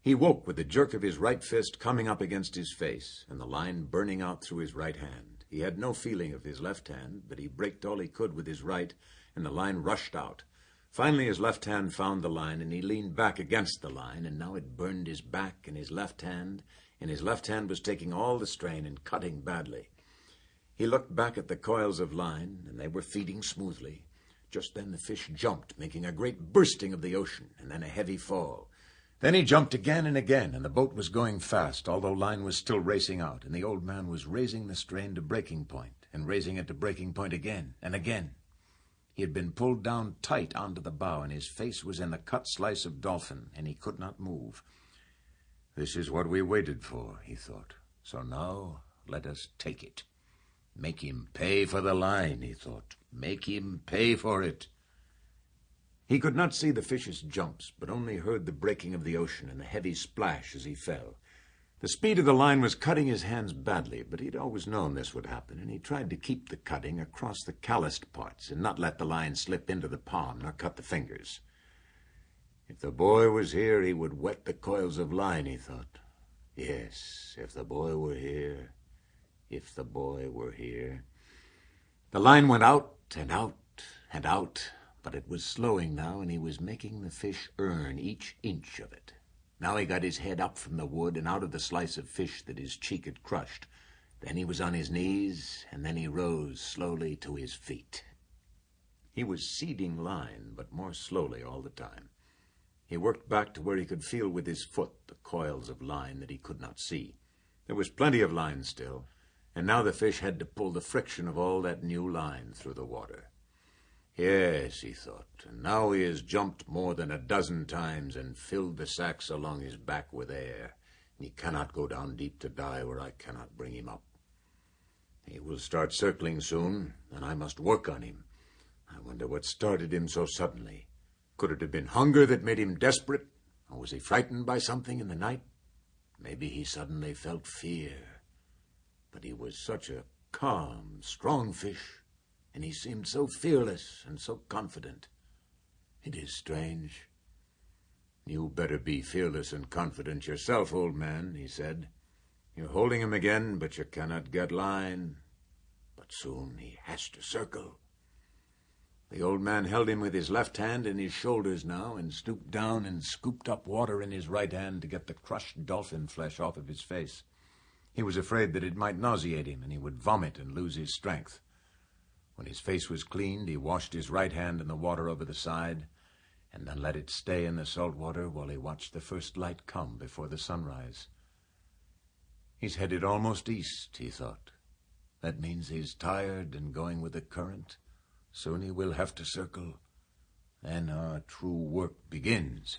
He woke with the jerk of his right fist coming up against his face, and the line burning out through his right hand. He had no feeling of his left hand, but he braked all he could with his right, and the line rushed out. Finally his left hand found the line, and he leaned back against the line, and now it burned his back and his left hand was taking all the strain and cutting badly. He looked back at the coils of line, and they were feeding smoothly. Just then the fish jumped, making a great bursting of the ocean, and then a heavy fall. Then he jumped again and again, and the boat was going fast, although line was still racing out, and the old man was raising the strain to breaking point, and raising it to breaking point again and again. He had been pulled down tight onto the bow, and his face was in the cut slice of dolphin, and he could not move. "This is what we waited for," he thought. "So now let us take it. Make him pay for the line," he thought. "Make him pay for it." He could not see the fish's jumps, but only heard the breaking of the ocean and the heavy splash as he fell. The speed of the line was cutting his hands badly, but he'd always known this would happen, and he tried to keep the cutting across the calloused parts and not let the line slip into the palm nor cut the fingers. If the boy was here, he would wet the coils of line, he thought. Yes, if the boy were here, if the boy were here. The line went out and out and out, but it was slowing now, and he was making the fish earn each inch of it. Now he got his head up from the wood and out of the slice of fish that his cheek had crushed. Then he was on his knees, and then he rose slowly to his feet. He was seeding line, but more slowly all the time. He worked back to where he could feel with his foot the coils of line that he could not see. There was plenty of line still, and now the fish had to pull the friction of all that new line through the water. Yes, he thought, and now he has jumped more than a dozen times and filled the sacks along his back with air. He cannot go down deep to die where I cannot bring him up. He will start circling soon, and I must work on him. I wonder what started him so suddenly. Could it have been hunger that made him desperate? Or was he frightened by something in the night? Maybe he suddenly felt fear. But he was such a calm, strong fish, and he seemed so fearless and so confident. It is strange. "You better be fearless and confident yourself, old man," he said. "You're holding him again, but you cannot get line. But soon he has to circle." The old man held him with his left hand in his shoulders now, and stooped down and scooped up water in his right hand to get the crushed dolphin flesh off of his face. He was afraid that it might nauseate him, and he would vomit and lose his strength. When his face was cleaned, he washed his right hand in the water over the side, and then let it stay in the salt water while he watched the first light come before the sunrise. He's headed almost east, he thought. That means he's tired and going with the current. Soon he will have to circle. Then our true work begins.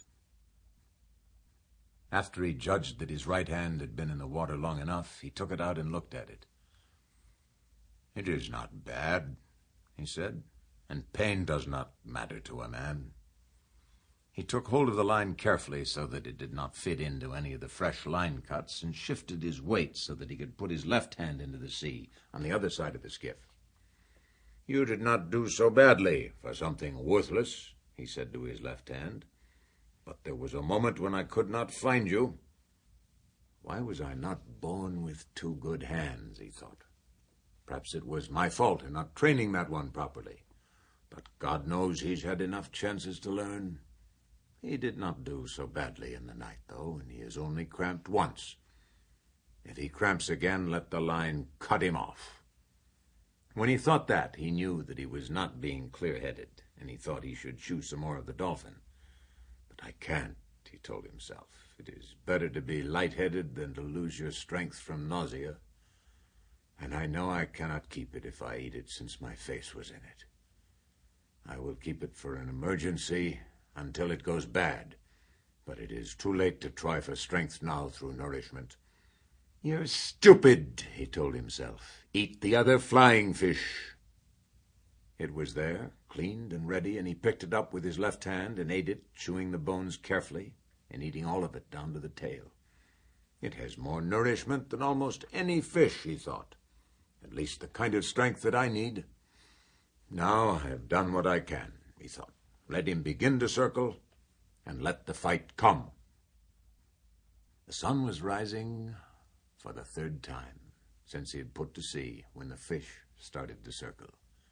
After he judged that his right hand had been in the water long enough, he took it out and looked at it. "It is not bad," he said, "and pain does not matter to a man." He took hold of the line carefully so that it did not fit into any of the fresh line cuts, and shifted his weight so that he could put his left hand into the sea on the other side of the skiff. "You did not do so badly for something worthless," he said to his left hand. "But there was a moment when I could not find you. Why was I not born with two good hands?" he thought. Perhaps it was my fault in not training that one properly. But God knows he's had enough chances to learn. He did not do so badly in the night, though, and he has only cramped once. If he cramps again, let the line cut him off. When he thought that, he knew that he was not being clear-headed, and he thought he should chew some more of the dolphin. But I can't, he told himself. It is better to be light-headed than to lose your strength from nausea. And I know I cannot keep it if I eat it, since my face was in it. I will keep it for an emergency until it goes bad. But it is too late to try for strength now through nourishment. "You're stupid," he told himself. "Eat the other flying fish." It was there, cleaned and ready, and he picked it up with his left hand and ate it, chewing the bones carefully and eating all of it down to the tail. It has more nourishment than almost any fish, he thought. At least the kind of strength that I need. Now I have done what I can, he thought. Let him begin to circle, and let the fight come. The sun was rising for the third time since he had put to sea when the fish started to circle.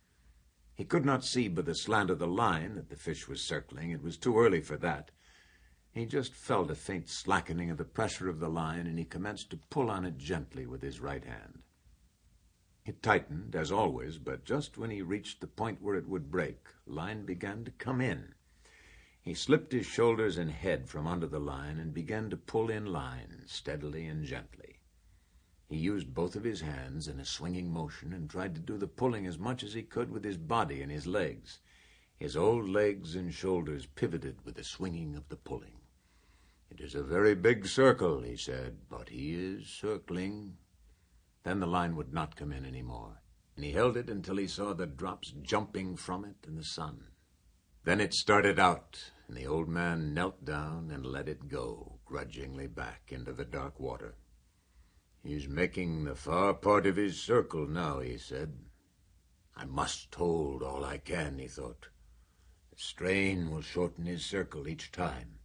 He could not see by the slant of the line that the fish was circling. It was too early for that. He just felt a faint slackening of the pressure of the line, and he commenced to pull on it gently with his right hand. It tightened, as always, but just when he reached the point where it would break, line began to come in. He slipped his shoulders and head from under the line and began to pull in line, steadily and gently. He used both of his hands in a swinging motion and tried to do the pulling as much as he could with his body and his legs. His old legs and shoulders pivoted with the swinging of the pulling. "It is a very big circle," he said, "but he is circling." Then the line would not come in any more, and he held it until he saw the drops jumping from it in the sun. Then it started out, and the old man knelt down and let it go grudgingly back into the dark water. "He's making the far part of his circle now," he said. "I must hold all I can," he thought. "The strain will shorten his circle each time.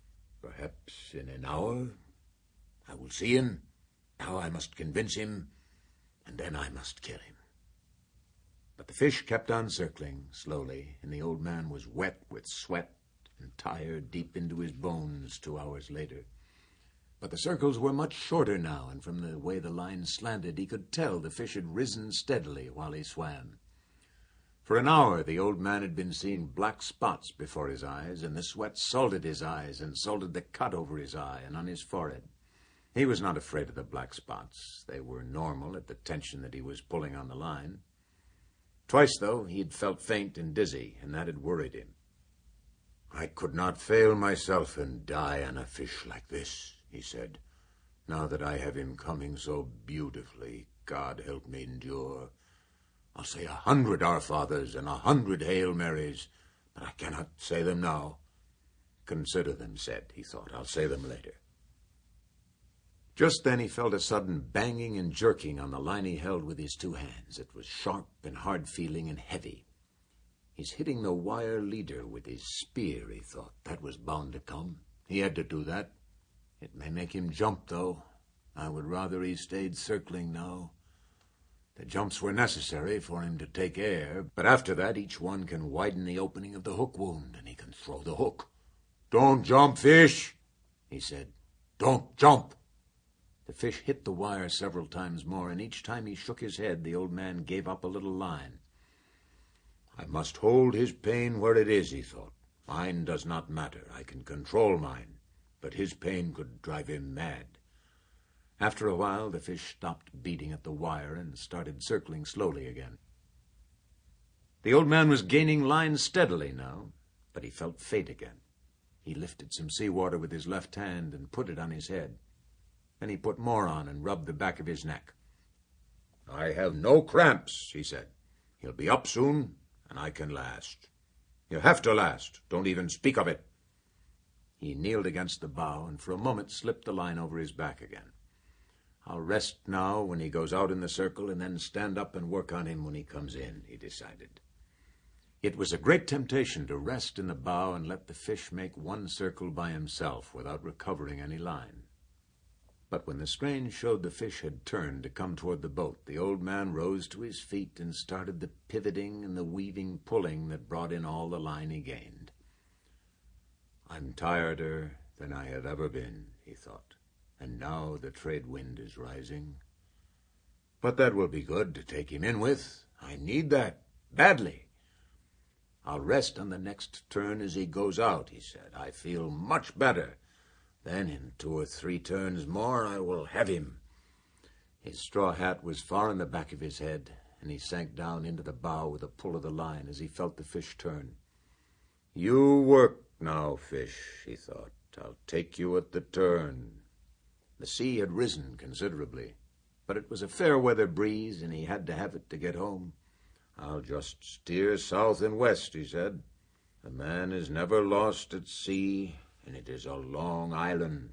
Perhaps in an hour I will see him. Now I must convince him, and then I must kill him." But the fish kept on circling slowly, and the old man was wet with sweat and tired deep into his bones 2 hours later. But the circles were much shorter now, and from the way the line slanted, he could tell the fish had risen steadily while he swam. For an hour the old man had been seeing black spots before his eyes, and the sweat salted his eyes and salted the cut over his eye and on his forehead. He was not afraid of the black spots. They were normal at the tension that he was pulling on the line. Twice, though, he had felt faint and dizzy, and that had worried him. "I could not fail myself and die on a fish like this," he said. "Now that I have him coming so beautifully, God help me endure. I'll say 100 Our Fathers and 100 Hail Marys, but I cannot say them now." "Consider them said," he thought. "I'll say them later." Just then he felt a sudden banging and jerking on the line he held with his 2 hands. It was sharp and hard-feeling and heavy. "He's hitting the wire leader with his spear," he thought. That was bound to come. He had to do that. It may make him jump, though. I would rather he stayed circling now. The jumps were necessary for him to take air, but after that each one can widen the opening of the hook wound, and he can throw the hook. "Don't jump, fish," he said. "Don't jump." The fish hit the wire several times more, and each time he shook his head, the old man gave up a little line. "I must hold his pain where it is," he thought. "Mine does not matter. I can control mine, but his pain could drive him mad." After a while, the fish stopped beating at the wire and started circling slowly again. The old man was gaining line steadily now, but he felt faint again. He lifted some seawater with his left hand and put it on his head. Then he put more on and rubbed the back of his neck. "I have no cramps," he said. "He'll be up soon, and I can last. You have to last. Don't even speak of it." He kneeled against the bow and for a moment slipped the line over his back again. "I'll rest now when he goes out in the circle and then stand up and work on him when he comes in," he decided. It was a great temptation to rest in the bow and let the fish make one circle by himself without recovering any line. But when the strain showed the fish had turned to come toward the boat, the old man rose to his feet and started the pivoting and the weaving pulling that brought in all the line he gained. "I'm tireder than I have ever been," he thought, "and now the trade wind is rising. But that will be good to take him in with. I need that badly. I'll rest on the next turn as he goes out," he said. "I feel much better. Then in 2 or 3 turns more I will have him." His straw hat was far in the back of his head, and he sank down into the bow with a pull of the line as he felt the fish turn. "You work now, fish," he thought. "I'll take you at the turn." The sea had risen considerably, but it was a fair-weather breeze, and he had to have it to get home. "I'll just steer south and west," he said. "A man is never lost at sea, and it is a long island."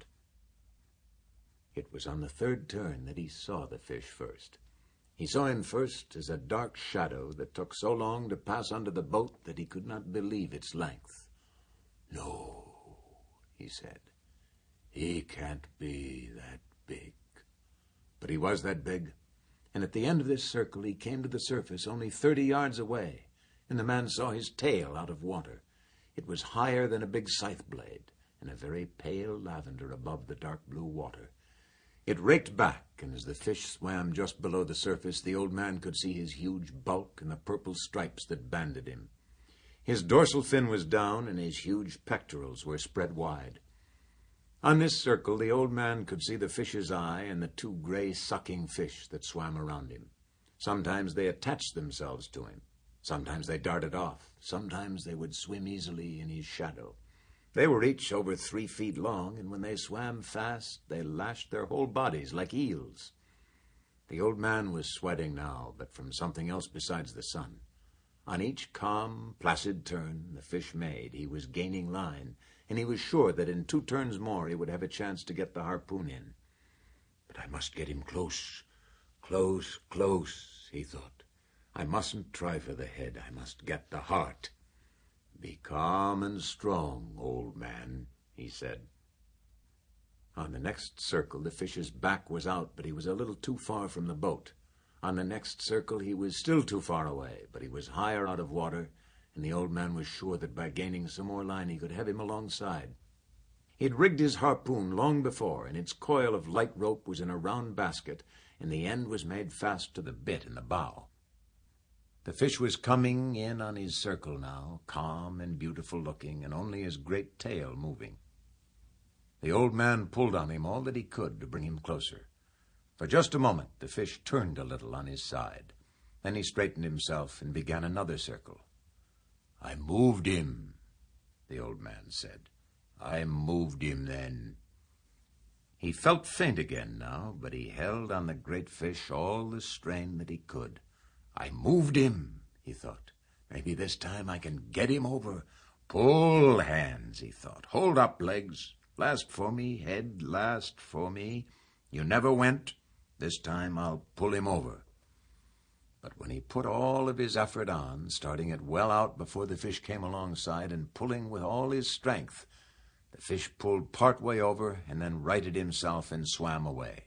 It was on the 3rd turn that he saw the fish first. He saw him first as a dark shadow that took so long to pass under the boat that he could not believe its length. "No," he said, He can't be that big. But he was that big, and at the end of this circle he came to the surface only 30 yards away, and the man saw his tail out of water. It was higher than a big scythe blade, and a very pale lavender above the dark blue water. It raked back, and as the fish swam just below the surface, the old man could see his huge bulk and the purple stripes that banded him. His dorsal fin was down, and his huge pectorals were spread wide. On this circle, the old man could see the fish's eye and the 2 gray sucking fish that swam around him. Sometimes they attached themselves to him. Sometimes they darted off. Sometimes they would swim easily in his shadow. They were each over 3 feet long, and when they swam fast, they lashed their whole bodies like eels. The old man was sweating now, but from something else besides the sun. On each calm, placid turn the fish made, he was gaining line, and he was sure that in 2 turns more he would have a chance to get the harpoon in. But I must get him close, close, close, he thought. I mustn't try for the head, I must get the heart. Be calm and strong, old man, he said. On the next circle the fish's back was out, but he was a little too far from the boat. On the next circle he was still too far away, but he was higher out of water, and the old man was sure that by gaining some more line he could have him alongside. He'd rigged his harpoon long before, and its coil of light rope was in a round basket, and the end was made fast to the bit in the bow. The fish was coming in on his circle now, calm and beautiful looking, and only his great tail moving. The old man pulled on him all that he could to bring him closer. For just a moment the fish turned a little on his side. Then he straightened himself and began another circle. I moved him, the old man said. I moved him then. He felt faint again now, but he held on the great fish all the strain that he could. I moved him, he thought. Maybe this time I can get him over. Pull, hands, he thought. Hold up, legs. Last for me, head, last for me. You never went. This time I'll pull him over. But when he put all of his effort on, starting it well out before the fish came alongside and pulling with all his strength, the fish pulled part way over and then righted himself and swam away.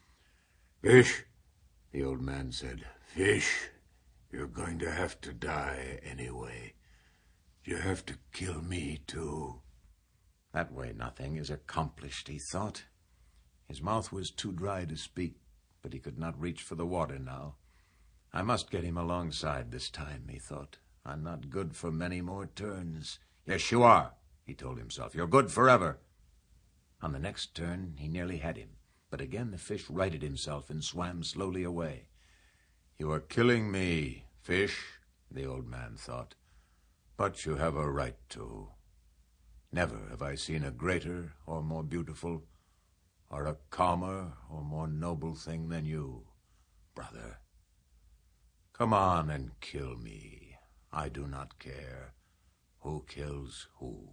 Fish, the old man said. Fish, you're going to have to die anyway. You have to kill me too. That way nothing is accomplished, he thought. His mouth was too dry to speak, but he could not reach for the water now. I must get him alongside this time, he thought. I'm not good for many more turns. Yes, you are, he told himself. You're good forever. On the next turn, he nearly had him, but again the fish righted himself and swam slowly away. You are killing me, fish, the old man thought, but you have a right to. Never have I seen a greater or more beautiful or a calmer or more noble thing than you, brother. Come on and kill me. I do not care who kills who.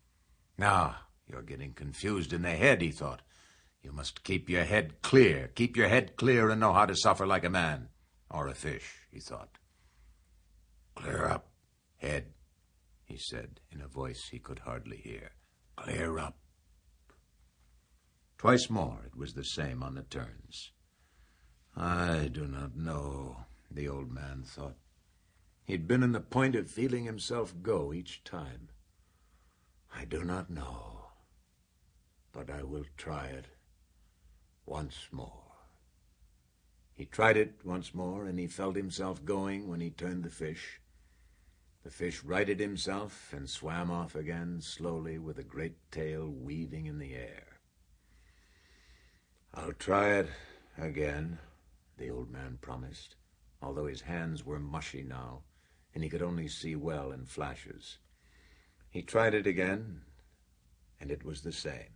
Now, you're getting confused in the head, he thought. You must keep your head clear. Keep your head clear and know how to suffer like a man. Or a fish, he thought. Clear up, head, he said in a voice he could hardly hear. Clear up. Twice more it was the same on the turns. I do not know, the old man thought. He'd been on the point of feeling himself go each time. I do not know, but I will try it once more. He tried it once more, and he felt himself going when he turned the fish. The fish righted himself and swam off again slowly with a great tail weaving in the air. I'll try it again, the old man promised, although his hands were mushy now, and he could only see well in flashes. He tried it again, and it was the same.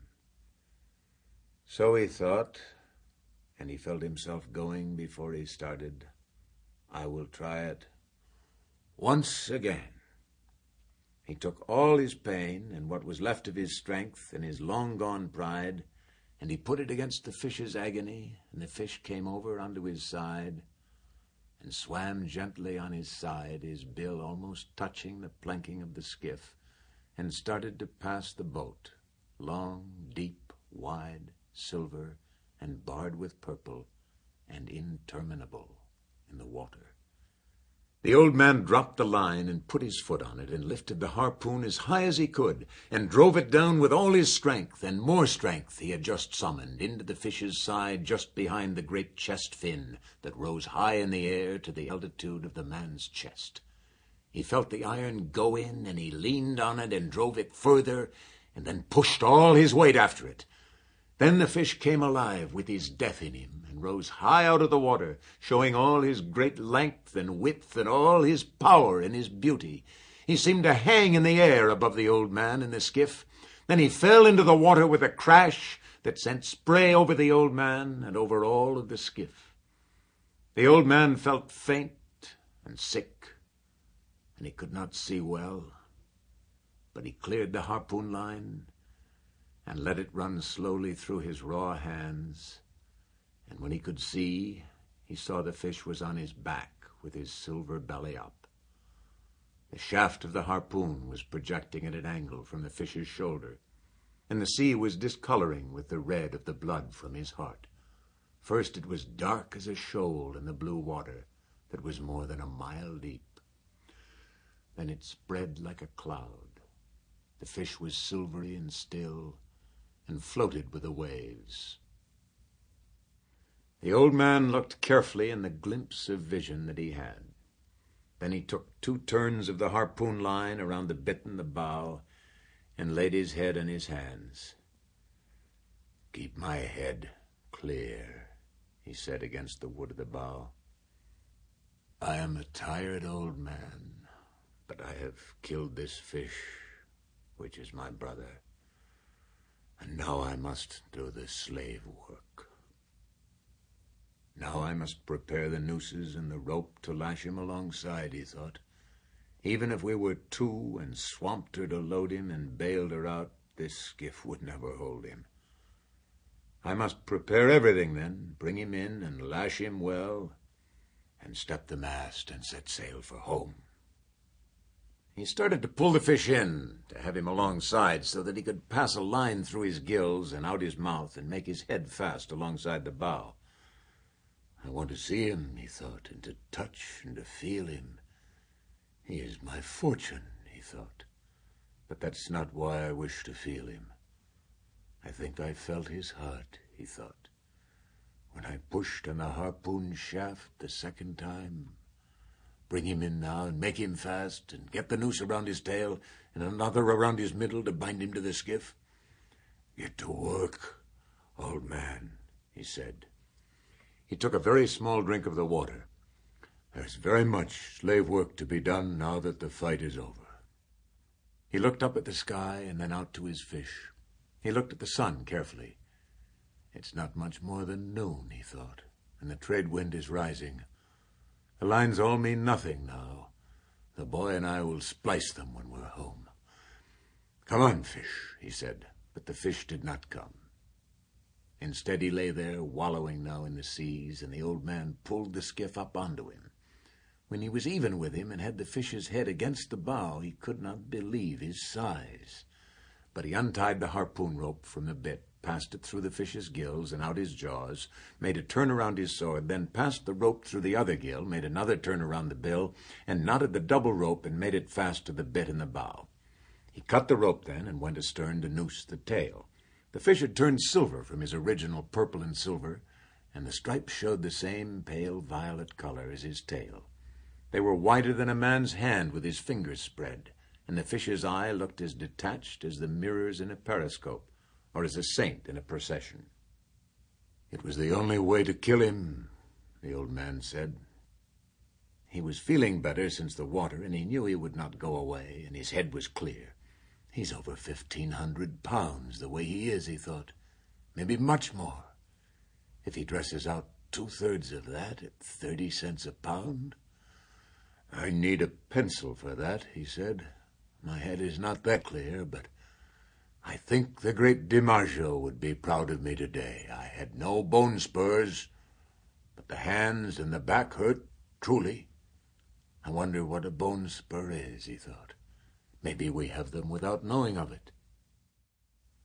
So he thought, and he felt himself going before he started. I will try it once again. He took all his pain and what was left of his strength and his long-gone pride, and he put it against the fish's agony, and the fish came over onto his side and swam gently on his side, his bill almost touching the planking of the skiff, and started to pass the boat, long, deep, wide, silver, and barred with purple, and interminable in the water. The old man dropped the line and put his foot on it and lifted the harpoon as high as he could and drove it down with all his strength and more strength he had just summoned into the fish's side just behind the great chest fin that rose high in the air to the altitude of the man's chest. He felt the iron go in, and he leaned on it and drove it further and then pushed all his weight after it. Then the fish came alive with his death in him and rose high out of the water, showing all his great length and width and all his power and his beauty. He seemed to hang in the air above the old man in the skiff. Then he fell into the water with a crash that sent spray over the old man and over all of the skiff. The old man felt faint and sick, and he could not see well, but he cleared the harpoon line and let it run slowly through his raw hands, and when he could see, he saw the fish was on his back with his silver belly up. The shaft of the harpoon was projecting at an angle from the fish's shoulder, and the sea was discoloring with the red of the blood from his heart. First it was dark as a shoal in the blue water that was more than a mile deep. Then it spread like a cloud. The fish was silvery and still, and floated with the waves. The old man looked carefully in the glimpse of vision that he had. Then he took 2 turns of the harpoon line around the bit in the bow and laid his head in his hands. "Keep my head clear," he said against the wood of the bow. "I am a tired old man, but I have killed this fish, which is my brother. And now I must do the slave work. Now I must prepare the nooses and the rope to lash him alongside," he thought. "Even if we were 2 and swamped her to load him and bailed her out, this skiff would never hold him. I must prepare everything then, bring him in and lash him well, and step the mast and set sail for home." He started to pull the fish in, to have him alongside, so that he could pass a line through his gills and out his mouth and make his head fast alongside the bow. "I want to see him," he thought, "and to touch and to feel him. He is my fortune," he thought. "But that's not why I wish to feel him. I think I felt his heart," he thought, "when I pushed on the harpoon shaft the second time. Bring him in now and make him fast and get the noose around his tail and another around his middle to bind him to the skiff. Get to work, old man," he said. He took a very small drink of the water. "There's very much slave work to be done now that the fight is over." He looked up at the sky and then out to his fish. He looked at the sun carefully. "It's not much more than noon," he thought, "and the trade wind is rising. The lines all mean nothing now. The boy and I will splice them when we're home. Come on, fish," he said, but the fish did not come. Instead, he lay there, wallowing now in the seas, and the old man pulled the skiff up onto him. When he was even with him and had the fish's head against the bow, he could not believe his size. But he untied the harpoon rope from the bit, passed it through the fish's gills and out his jaws, made a turn around his sword, then passed the rope through the other gill, made another turn around the bill, and knotted the double rope and made it fast to the bit in the bow. He cut the rope then and went astern to noose the tail. The fish had turned silver from his original purple and silver, and the stripes showed the same pale violet color as his tail. They were wider than a man's hand with his fingers spread, and the fish's eye looked as detached as the mirrors in a periscope, or as a saint in a procession. "It was the only way to kill him," the old man said. He was feeling better since the water, and he knew he would not go away, and his head was clear. "He's over 1,500 pounds, the way he is," he thought. "Maybe much more. If he dresses out 2/3 of that at 30 cents a pound. I need a pencil for that," he said. "My head is not that clear, but I think the great DiMaggio would be proud of me today. I had no bone spurs, but the hands and the back hurt, truly. I wonder what a bone spur is," he thought. "Maybe we have them without knowing of it.